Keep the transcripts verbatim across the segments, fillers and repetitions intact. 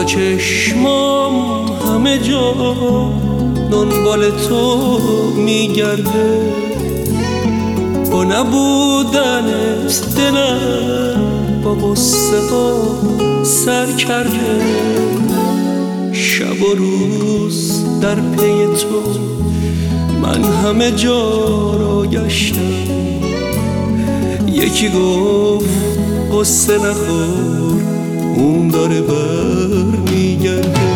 تا چشمام همه جا دنبال تو میگرده، با نبودنت دلم با غصه ها سر کرده. شب و روز در پی تو من همه جا را گشتم. یکی گفت غصه نخور اون داره بر میگرده.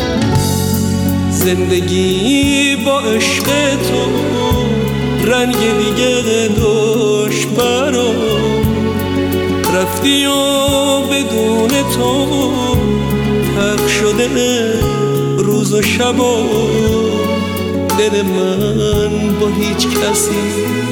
زندگی با عشق تو رنگ دیگه داشت برام. رفتی و بدون تو تلخ شده روز و شبا. دل من با هیچ کسی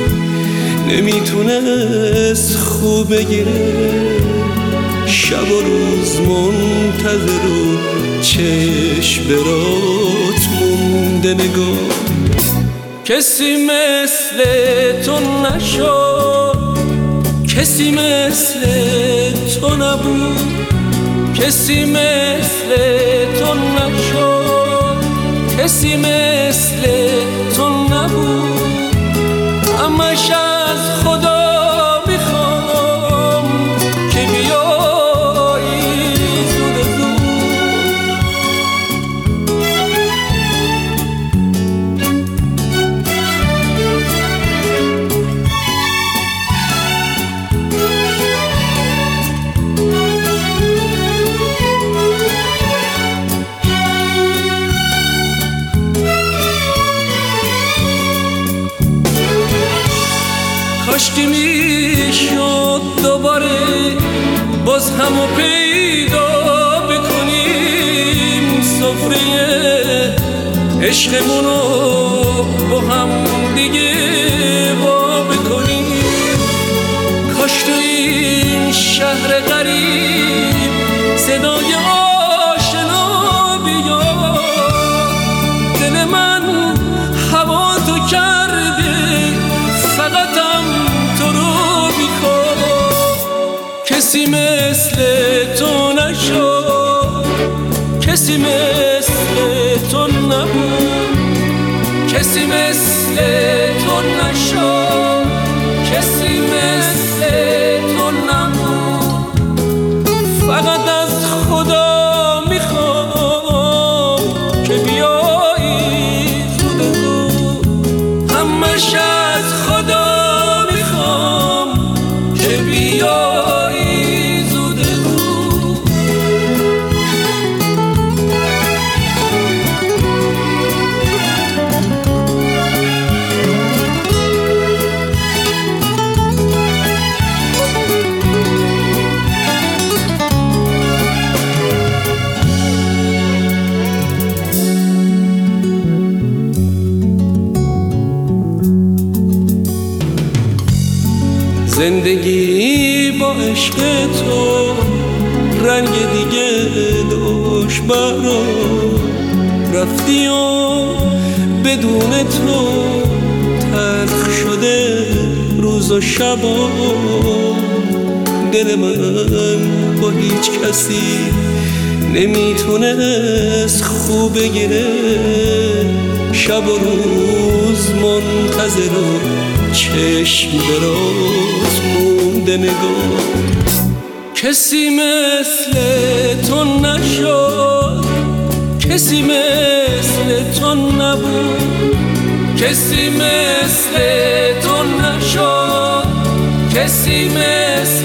نمیتونست خوب بگیره. شب و روز منتظر و چشم برات مونده نگاه. کسی مثل تو نشد، کسی مثل تو نبود. کسی مثل تو نشد، کسی مثل تو نبود. همش از خدا میخوام که بیایی زود زود. کاشکی میشد دوباره باز همو پیدا بکنیم. سفره عشقمونو با هم دیگه وا بکنیم. کاش تو این شهر غریب صدای آشنا بیاد. دل من هوا تو کرده فقطم تو رو میخواد. کسی مثل تو نشد، کسی مثل تو نبود. کسی مثل تو نشد، کسی مثل تو نبود. فقط از خدا میخوام که بیایی زود زود. همش از خدا میخوام که بیایی زود زود. زندگی با عشق تو رنگ دیگه داشت برام. رفتی و بدون تو تلخ شده روز و شبا. دل من با هیچ کسی نمیتونست خوب بگیره. شب و روز منتظر و چشم برات مونده نگاه. کسی مثل تو نشد، کسی مثل تو نبود. کسی مثل تو نشد، کسی مثل